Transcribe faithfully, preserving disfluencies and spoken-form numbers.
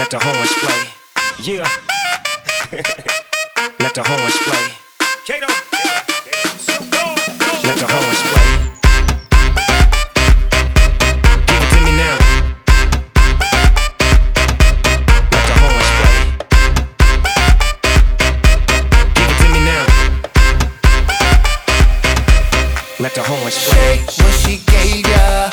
Let the horns play. Yeah. Let the horns play. Kato. Let the horns play. Give it to me now. Let the horns play. Give it to me now. Let the horns play. Shake what she gave ya.